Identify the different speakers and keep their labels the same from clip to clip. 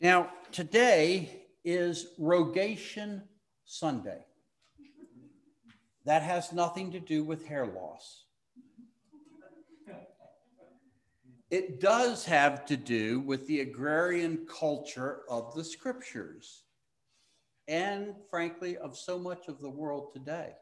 Speaker 1: Now, today is Rogation Sunday. That has nothing to do with hair loss. It does have to do with the agrarian culture of the scriptures and, frankly, of so much of the world today.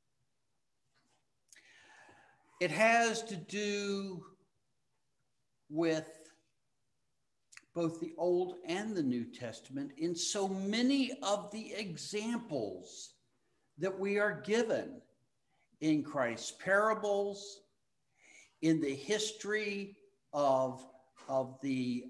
Speaker 1: It has to do with both the Old and the New Testament in so many of the examples that we are given in Christ's parables, in the history of the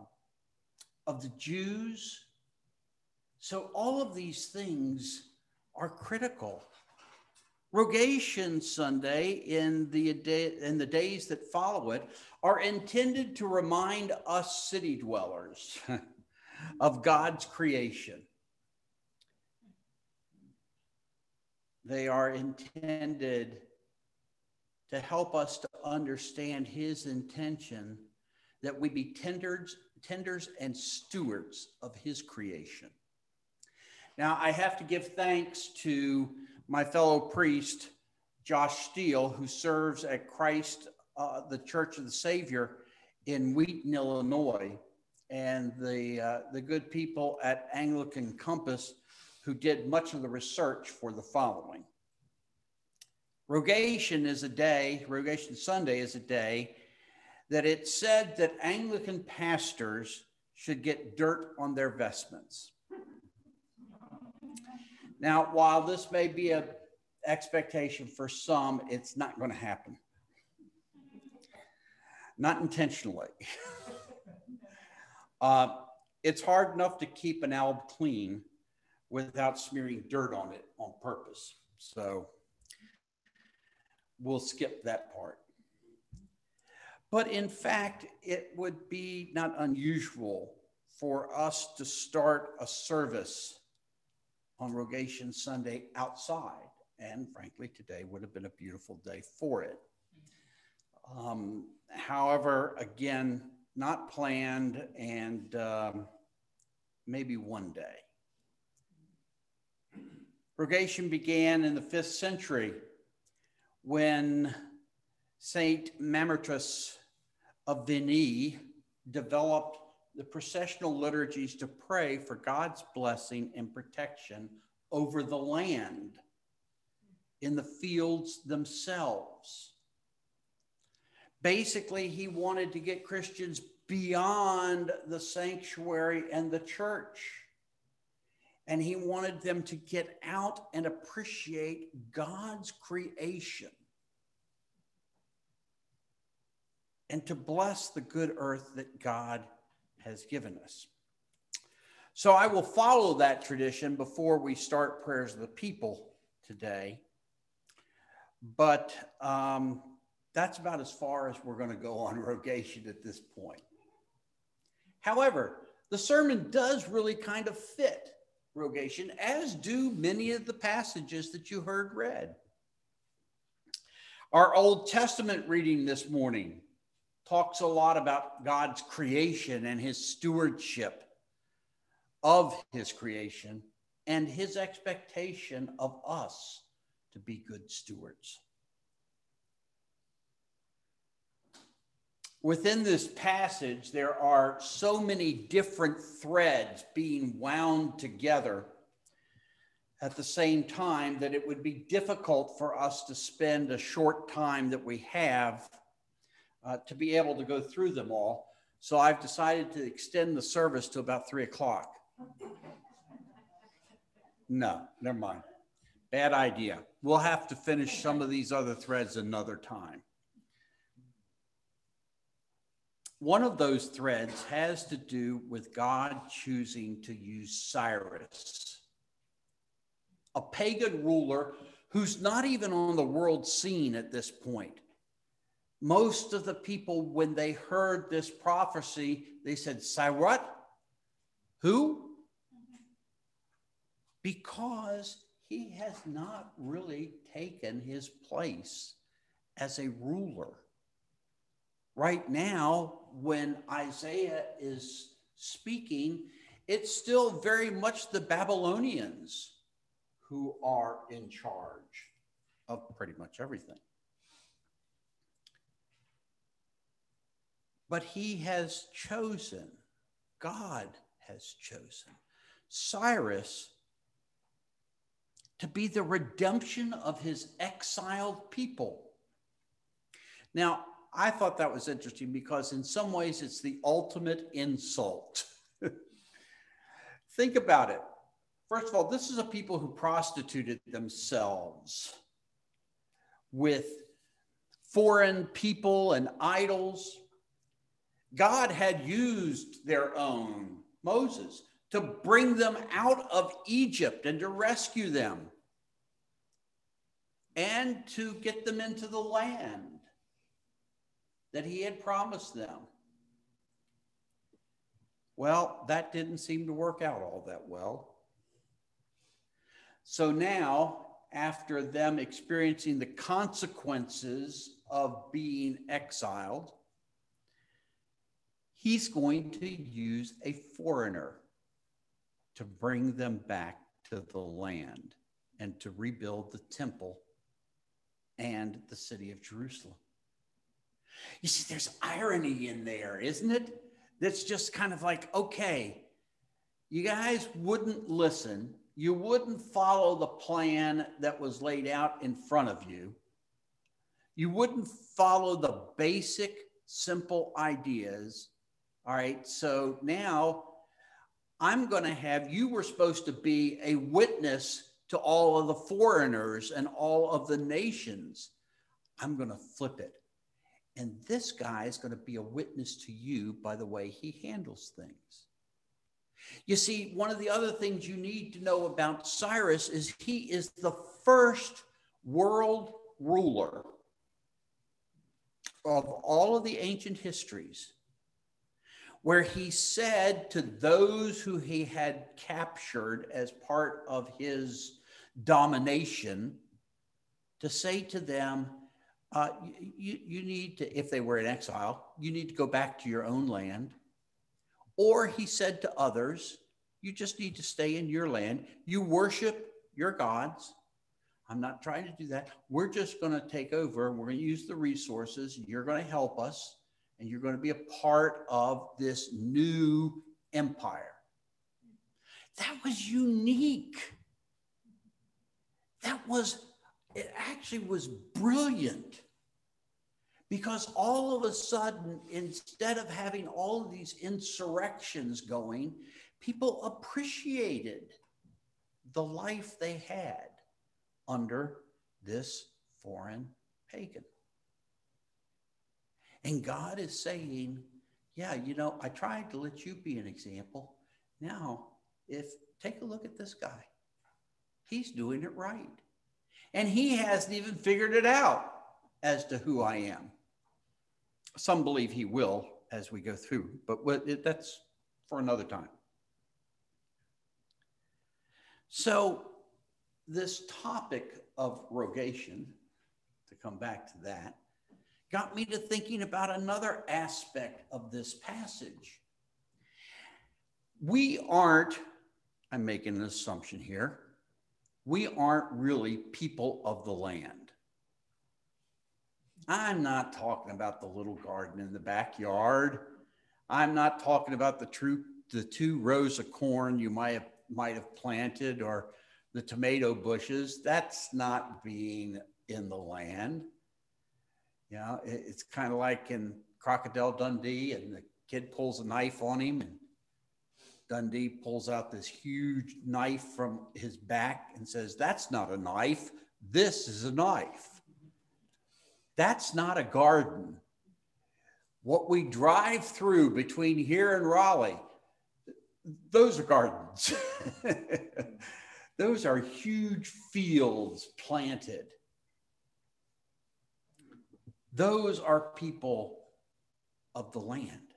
Speaker 1: Jews. So all of these things are critical. Rogation Sunday in the days that follow it are intended to remind us city dwellers of God's creation. They are intended to help us to understand his intention that we be tenders and stewards of his creation. Now, I have to give thanks to my fellow priest, Josh Steele, who serves at Christ, the Church of the Savior in Wheaton, Illinois, and the good people at Anglican Compass who did much of the research for the following. Rogation Sunday is a day that it said that Anglican pastors should get dirt on their vestments. Now, while this may be an expectation for some, it's not going to happen. Not intentionally. It's hard enough to keep an alb clean without smearing dirt on it on purpose. So we'll skip that part. But in fact, it would be not unusual for us to start a service on Rogation Sunday outside. And frankly, today would have been a beautiful day for it. However, again, not planned, and maybe one day. Rogation began in the 5th century when Saint Mamertus of Vigny developed the processional liturgies to pray for God's blessing and protection over the land, in the fields themselves. Basically, he wanted to get Christians beyond the sanctuary and the church. And he wanted them to get out and appreciate God's creation and to bless the good earth that God has given us. So I will follow that tradition before we start prayers of the people today. But that's about as far as we're going to go on Rogation at this point. However, the sermon does really kind of fit Rogation, as do many of the passages that you heard read. Our Old Testament reading this morning talks a lot about God's creation and his stewardship of his creation and his expectation of us to be good stewards. Within this passage, there are so many different threads being wound together at the same time that it would be difficult for us to spend a short time that we have to be able to go through them all. So I've decided to extend the service to about 3 o'clock. No, never mind. Bad idea. We'll have to finish some of these other threads another time. One of those threads has to do with God choosing to use Cyrus, a pagan ruler who's not even on the world scene at this point. Most of the people, when they heard this prophecy, they said, Cyrus? Who? Because he has not really taken his place as a ruler. Right now, when Isaiah is speaking, It's still very much the Babylonians who are in charge of pretty much everything. But he has chosen, God has chosen Cyrus to be the redemption of his exiled people. Now, I thought that was interesting because in some ways it's the ultimate insult. Think about it. First of all, this is a people who prostituted themselves with foreign people and idols. God had used their own, Moses, to bring them out of Egypt and to rescue them and to get them into the land that he had promised them. Well, that didn't seem to work out all that well. So now, after them experiencing the consequences of being exiled, he's going to use a foreigner to bring them back to the land and to rebuild the temple and the city of Jerusalem. You see, there's irony in there, isn't it? That's just kind of like, okay, you guys wouldn't listen. You wouldn't follow the plan that was laid out in front of you. You wouldn't follow the basic, simple ideas. All right, so now I'm going to have, you were supposed to be a witness to all of the foreigners and all of the nations. I'm going to flip it. And this guy is going to be a witness to you by the way he handles things. You see, one of the other things you need to know about Cyrus is he is the first world ruler of all of the ancient histories where he said to those who he had captured as part of his domination, to say to them, you need to, if they were in exile, you need to go back to your own land. Or he said to others, you just need to stay in your land. You worship your gods. I'm not trying to do that. We're just going to take over. We're going to use the resources. You're going to help us. And you're going to be a part of this new empire. That was unique. It actually was brilliant. Because all of a sudden, instead of having all of these insurrections going, people appreciated the life they had under this foreign pagan. And God is saying, yeah, you know, I tried to let you be an example. Now, take a look at this guy. He's doing it right. And he hasn't even figured it out as to who I am. Some believe he will as we go through, but that's for another time. So this topic of rogation, to come back to that, got me to thinking about another aspect of this passage. We aren't, I'm making an assumption here, we aren't really people of the land. I'm not talking about the little garden in the backyard. I'm not talking about the 2 rows of corn you might have planted or the tomato bushes. That's not being in the land. You know, it's kind of like in Crocodile Dundee, and the kid pulls a knife on him, and Dundee pulls out this huge knife from his back and says, "That's not a knife. This is a knife." That's not a garden. What we drive through between here and Raleigh, those are gardens. Those are huge fields planted. Those are people of the land.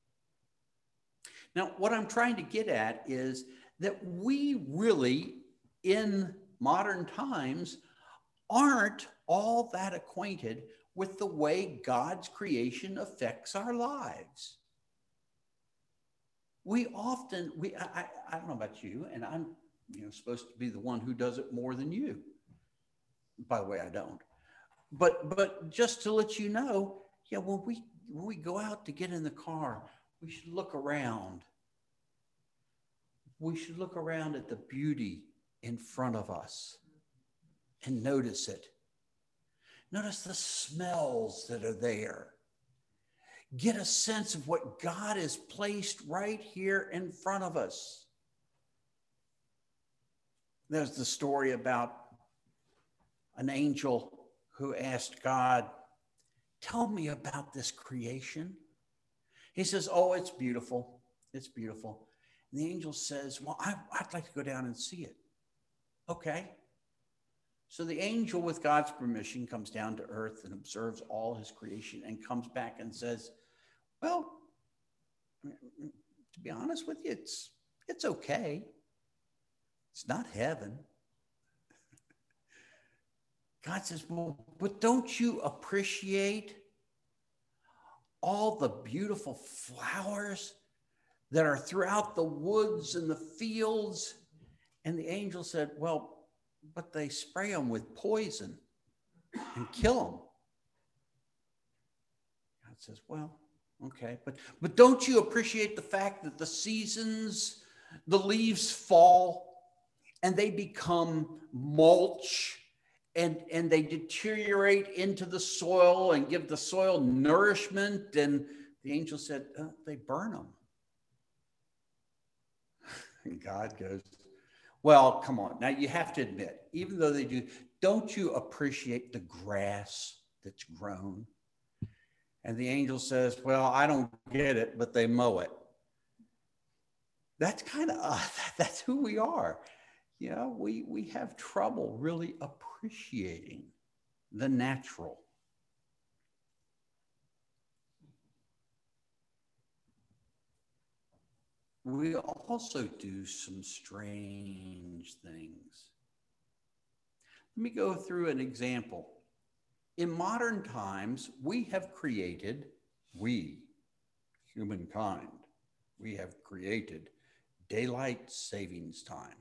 Speaker 1: Now, what I'm trying to get at is that we really, in modern times, aren't all that acquainted with the way God's creation affects our lives. we often, I don't know about you, and I'm supposed to be the one who does it more than you. By the way, I don't. But just to let you know, yeah, when we go out to get in the car, we should look around. We should look around at the beauty in front of us and notice it. Notice the smells that are there. Get a sense of what God has placed right here in front of us. There's the story about an angel who asked God, tell me about this creation. He says, oh, it's beautiful. It's beautiful. And the angel says, well, I'd like to go down and see it. Okay. So the angel, with God's permission, comes down to earth and observes all his creation and comes back and says, well, to be honest with you, it's okay. It's not heaven. God says, well, but don't you appreciate all the beautiful flowers that are throughout the woods and the fields? And the angel said, well, but they spray them with poison and kill them. God says, well, okay, but don't you appreciate the fact that the seasons, the leaves fall and they become mulch and they deteriorate into the soil and give the soil nourishment? And the angel said, they burn them. And God goes, well, come on. Now you have to admit, even though they do, don't you appreciate the grass that's grown? And the angel says, well, I don't get it, but they mow it. That's kind of, that's who we are. You know, we have trouble really appreciating the natural. We also do some strange things. Let me go through an example. In modern times, we, humankind, we have created daylight savings time.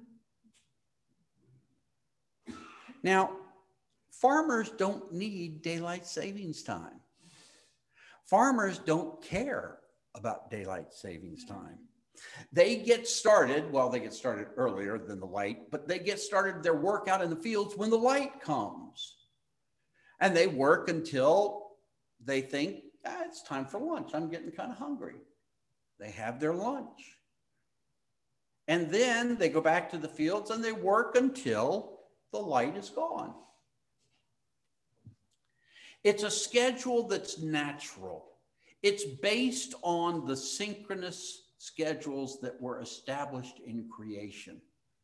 Speaker 1: Now, farmers don't need daylight savings time. Farmers don't care about daylight savings time. They get started earlier than the light, but they get started their work out in the fields when the light comes. And they work until they think, it's time for lunch. I'm getting kind of hungry. They have their lunch. And then they go back to the fields and they work until the light is gone. It's a schedule that's natural. It's based on the synchronous schedules that were established in creation.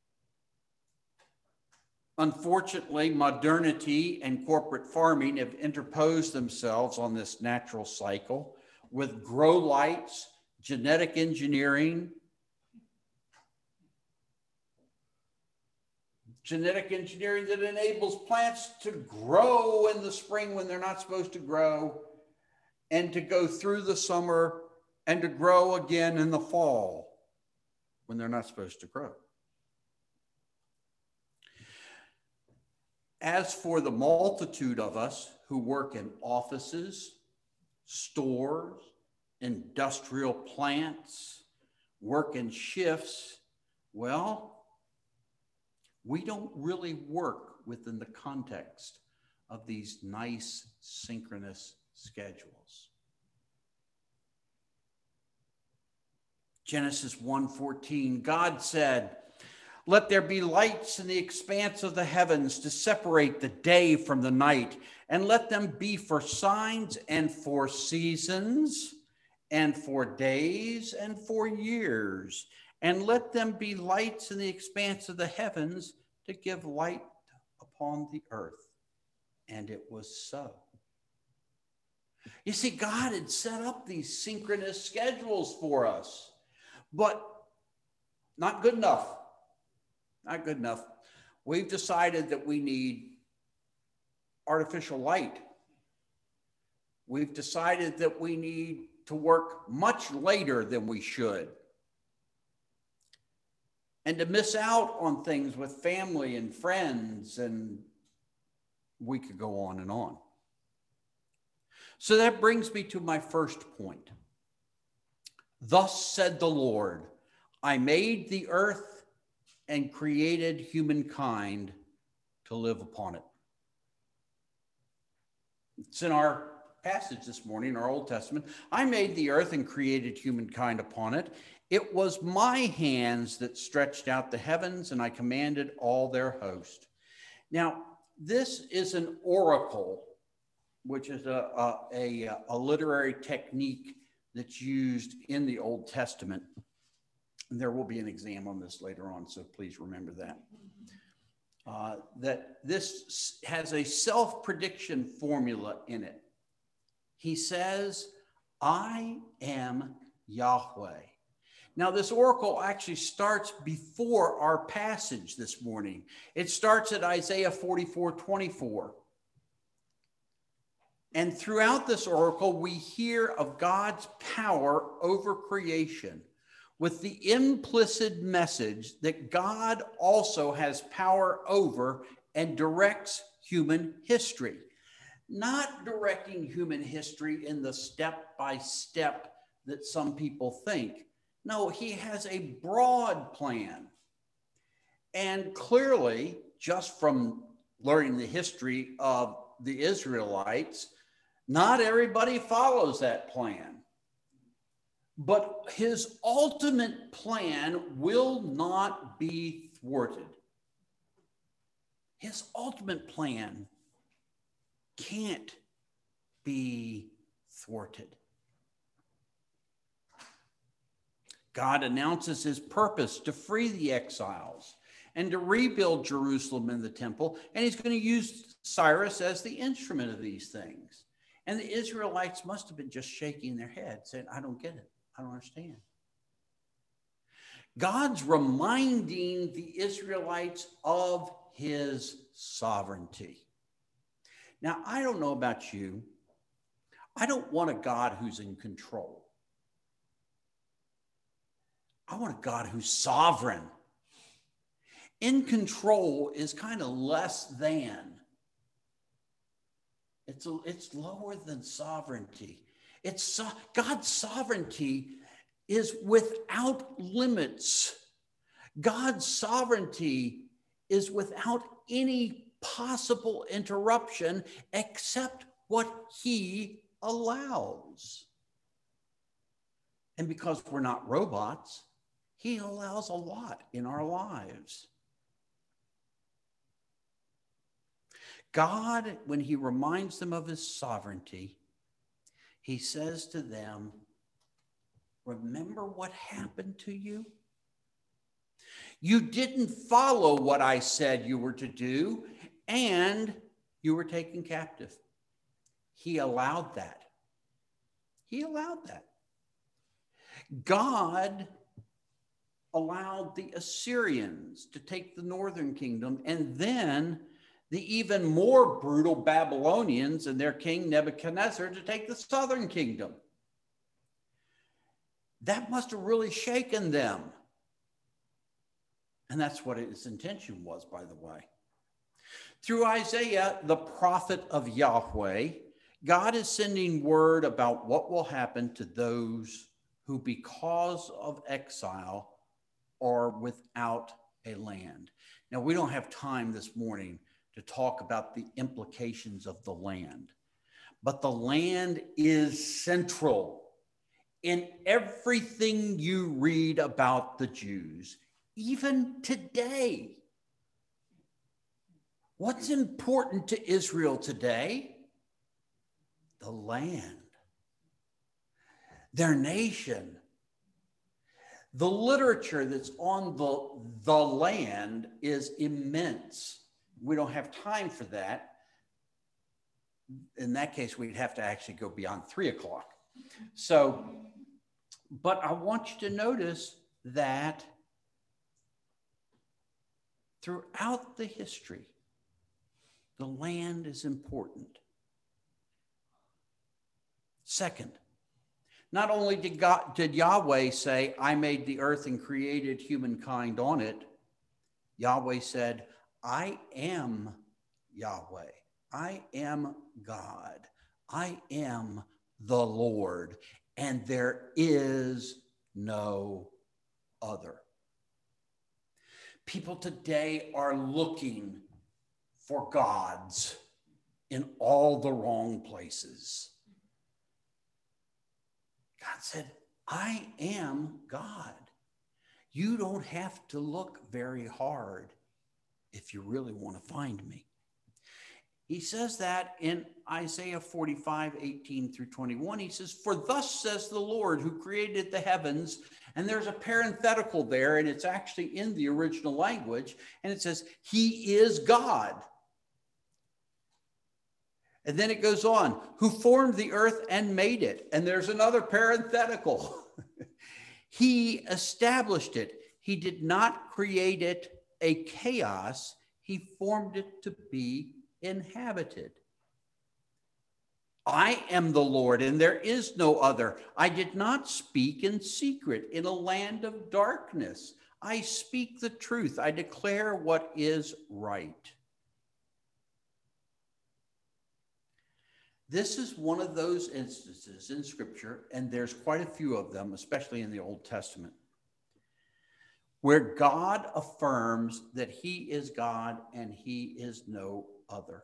Speaker 1: Unfortunately, modernity and corporate farming have interposed themselves on this natural cycle with grow lights, genetic engineering, that enables plants to grow in the spring when they're not supposed to grow, and to go through the summer and to grow again in the fall when they're not supposed to grow. As for the multitude of us who work in offices, stores, industrial plants, work in shifts, well, we don't really work within the context of these nice synchronous schedules. Genesis 1:14, God said, "Let there be lights in the expanse of the heavens to separate the day from the night, and let them be for signs and for seasons and for days and for years. And let them be lights in the expanse of the heavens to give light upon the earth." And it was so. You see, God had set up these synchronous schedules for us, but not good enough. Not good enough. We've decided that we need artificial light. We've decided that we need to work much later than we should. and to miss out on things with family and friends, and we could go on and on. So that brings me to my first point. Thus said the Lord, I made the earth and created humankind to live upon it. It's in our passage this morning, our Old Testament. I made the earth and created humankind upon it. It was my hands that stretched out the heavens, and I commanded all their host. Now, this is an oracle, which is a literary technique that's used in the Old Testament. And there will be an exam on this later on, so please remember that. That this has a self-prediction formula in it. He says, I am Yahweh. Now, this oracle actually starts before our passage this morning. It starts at Isaiah 44:24. And throughout this oracle, we hear of God's power over creation, with the implicit message that God also has power over and directs human history. Not directing human history in the step-by-step that some people think. No, he has a broad plan. And clearly, just from learning the history of the Israelites, not everybody follows that plan. But his ultimate plan will not be thwarted. His ultimate plan can't be thwarted. God announces his purpose to free the exiles and to rebuild Jerusalem and the temple, and he's going to use Cyrus as the instrument of these things. And the Israelites must have been just shaking their heads, saying, I don't get it. I don't understand. God's reminding the Israelites of his sovereignty. Now, I don't know about you. I don't want a God who's in control. I want a God who's sovereign. In control is kind of less than. It's lower than sovereignty. God's sovereignty is without limits. God's sovereignty is without any possible interruption except what he allows. And because we're not robots, he allows a lot in our lives. God, when he reminds them of his sovereignty, he says to them, remember what happened to you? You didn't follow what I said you were to do, and you were taken captive. He allowed that. He allowed that. God allowed the Assyrians to take the northern kingdom, and then the even more brutal Babylonians and their king Nebuchadnezzar to take the southern kingdom. That must have really shaken them. And that's what his intention was, by the way. Through Isaiah, the prophet of Yahweh, God is sending word about what will happen to those who, because of exile, are without a land. Now, we don't have time this morning to talk about the implications of the land, but the land is central in everything you read about the Jews, even today. What's important to Israel today? The land, their nation. The literature that's on the land is immense. We don't have time for that. In that case, we'd have to actually go beyond 3 o'clock. So, but I want you to notice that throughout the history, the land is important. Second, Not only did Yahweh say, I made the earth and created humankind on it, Yahweh said, I am Yahweh. I am God. I am the Lord, and there is no other. People today are looking for gods in all the wrong places. God said, I am God. You don't have to look very hard if you really want to find me. He says that in Isaiah 45, 18 through 21. He says, for thus says the Lord who created the heavens. And there's a parenthetical there, and it's actually in the original language. And it says, he is God. And then it goes on, who formed the earth and made it. And there's another parenthetical. He established it. He did not create it a chaos. He formed it to be inhabited. I am the Lord, and there is no other. I did not speak in secret in a land of darkness. I speak the truth. I declare what is right. This is one of those instances in Scripture, and there's quite a few of them, especially in the Old Testament, where God affirms that he is God and he is no other.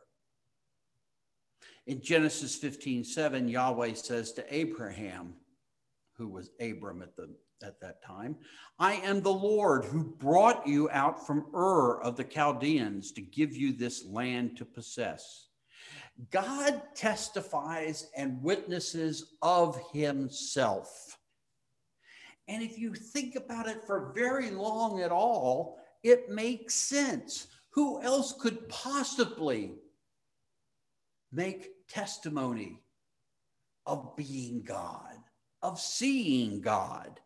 Speaker 1: In Genesis 15:7, Yahweh says to Abraham, who was Abram at that time, I am the Lord who brought you out from Ur of the Chaldeans to give you this land to possess. God testifies and witnesses of himself. And if you think about it for very long at all, it makes sense. Who else could possibly make testimony of being God, of seeing God?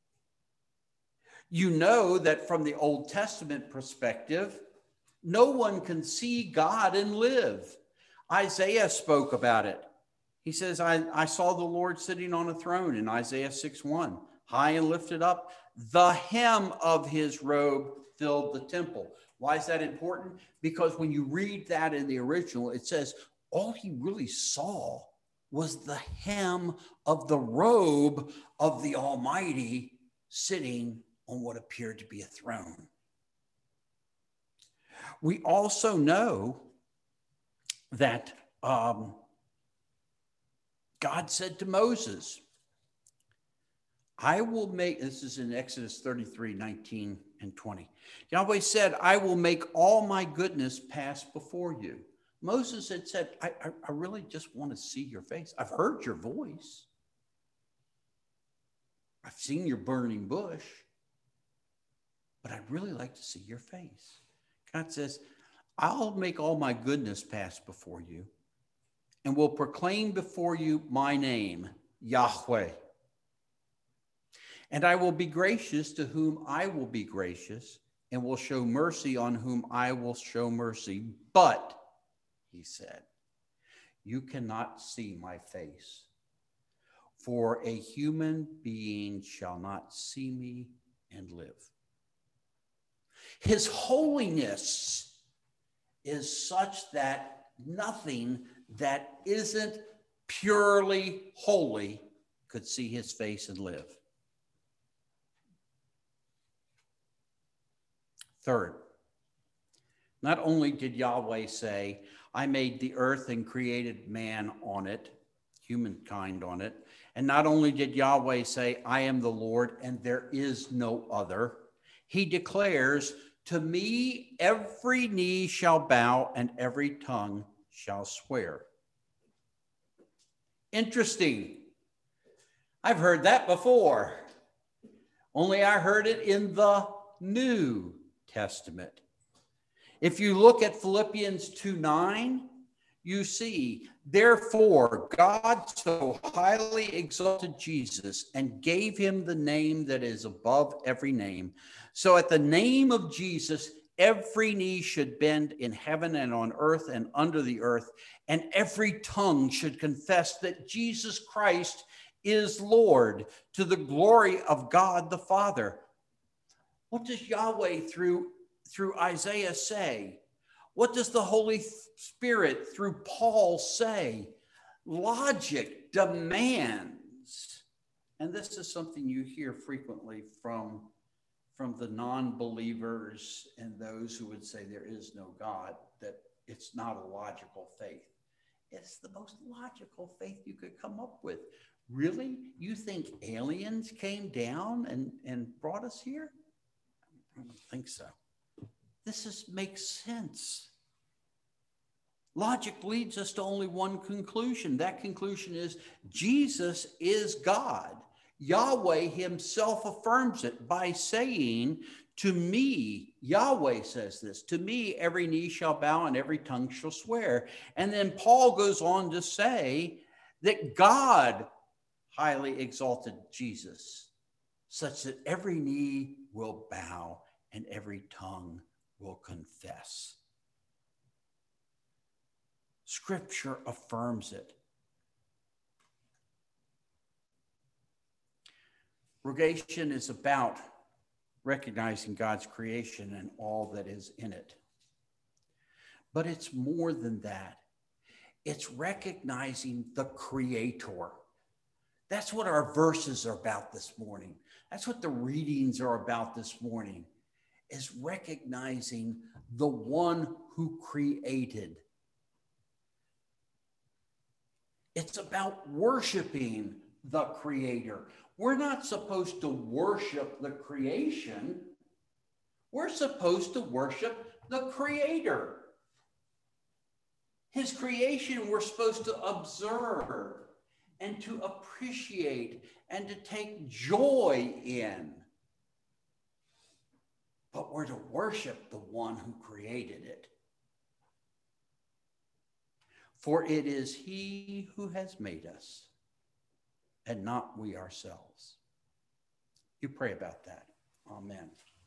Speaker 1: You know that from the Old Testament perspective, no one can see God and live. Isaiah spoke about it. He says, I saw the Lord sitting on a throne in Isaiah 6:1, high and lifted up. The hem of his robe filled the temple. Why is that important? Because when you read that in the original, it says all he really saw was the hem of the robe of the Almighty sitting on what appeared to be a throne. We also know that God said to Moses, I will make, this is in Exodus 33, 19 and 20. Yahweh said, I will make all my goodness pass before you. Moses had said, I really just want to see your face. I've heard your voice. I've seen your burning bush, but I'd really like to see your face. God says, I'll make all my goodness pass before you and will proclaim before you my name, Yahweh. And I will be gracious to whom I will be gracious and will show mercy on whom I will show mercy. But, he said, you cannot see my face, for a human being shall not see me and live. His holiness is such that nothing that isn't purely holy could see his face and live. Third, not only did Yahweh say, I made the earth and created man on it, humankind on it, and not only did Yahweh say, I am the Lord and there is no other, he declares, to me every knee shall bow and every tongue shall swear. Interesting. I've heard that before. Only I heard it in the New Testament. If you look at Philippians 2:9, you see, therefore God so highly exalted Jesus and gave him the name that is above every name. So at the name of Jesus, every knee should bend in heaven and on earth and under the earth, and every tongue should confess that Jesus Christ is Lord, to the glory of God the Father. What does Yahweh through Isaiah say? What does the Holy Spirit through Paul say? Logic demands, and this is something you hear frequently from the non-believers and those who would say there is no God, that it's not a logical faith. It's the most logical faith you could come up with. Really? You think aliens came down and brought us here? I don't think so. This makes sense. Logic leads us to only one conclusion. That conclusion is Jesus is God. Yahweh himself affirms it by saying, to me, Yahweh says this, to me every knee shall bow and every tongue shall swear. And then Paul goes on to say that God highly exalted Jesus, such that every knee will bow and every tongue will confess. Scripture affirms it. Rogation is about recognizing God's creation and all that is in it. But it's more than that. It's recognizing the Creator. That's what our verses are about this morning. That's what the readings are about this morning, is recognizing the one who created. It's about worshiping the Creator. We're not supposed to worship the creation. We're supposed to worship the Creator. His creation we're supposed to observe and to appreciate and to take joy in. But we're to worship the one who created it. For it is he who has made us, and not we ourselves. You pray about that. Amen.